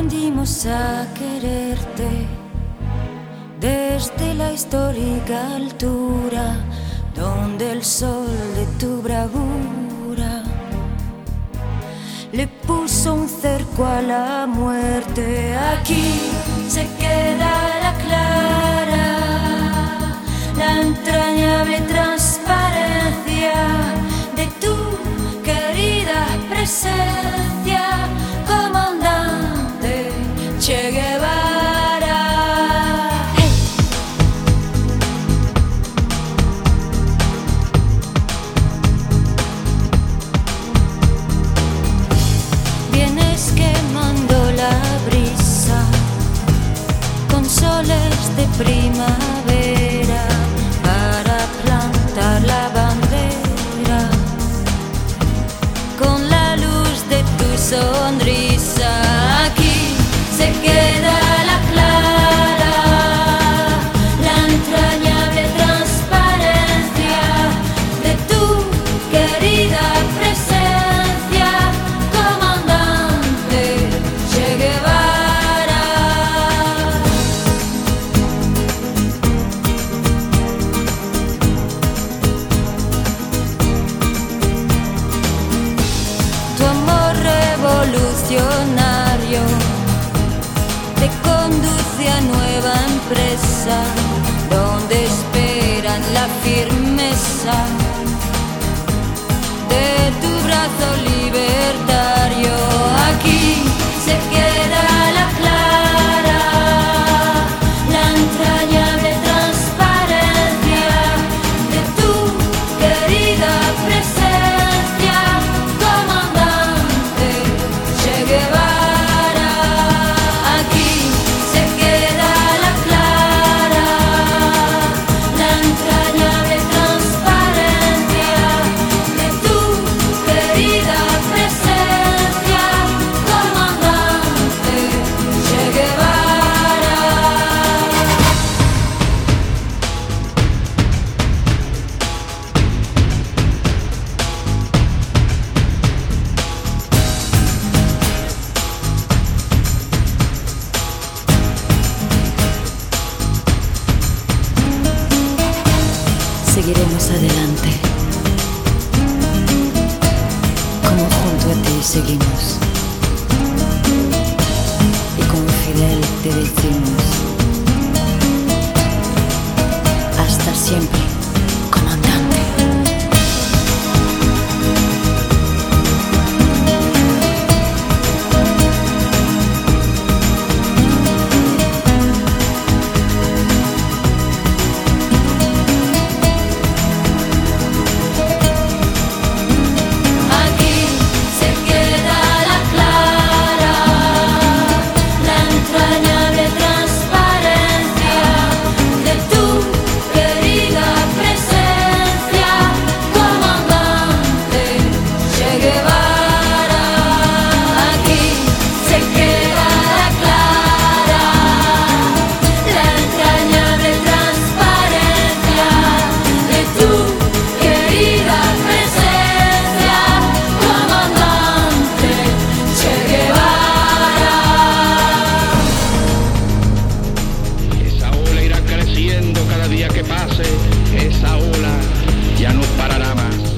aprendimos a quererte desde la histórica altura donde el sol de tu bravura le puso un cerco a la muerte. Aquí se queda la clara, la entrañable transparencia de tu querida presencia, comandante Che Guevara. ¡Hey! Vienes quemando la brisa con soles de primavera para plantar la bandera con la luz de tu sonrisa. Aquí se queda la clara, la entrañable transparencia de tu querida presencia, comandante Che Guevara. Tu amor revolucionario te conduce a nueva empresa donde esperan la firmeza de tu brazo libertario. Aquí se queda la clara, la entrañable transparencia de tu querida presencia, comandante Che Guevara. Aquí se queda la clara, la entrañable transparencia de tu querida presencia, comandante Che Guevara. Seguiremos adelante, como junto a ti seguimos, y con Fidel te decimos, hasta siempre, comandante. Aquí se queda la clara, la entrañable transparencia de tu querida presencia, comandante Che Guevara. Aquí se queda la clara, la entrañable transparencia de tu querida presencia, comandante Che Guevara. Esa ola irá creciendo cada día que pase, esa ola ya no parará más.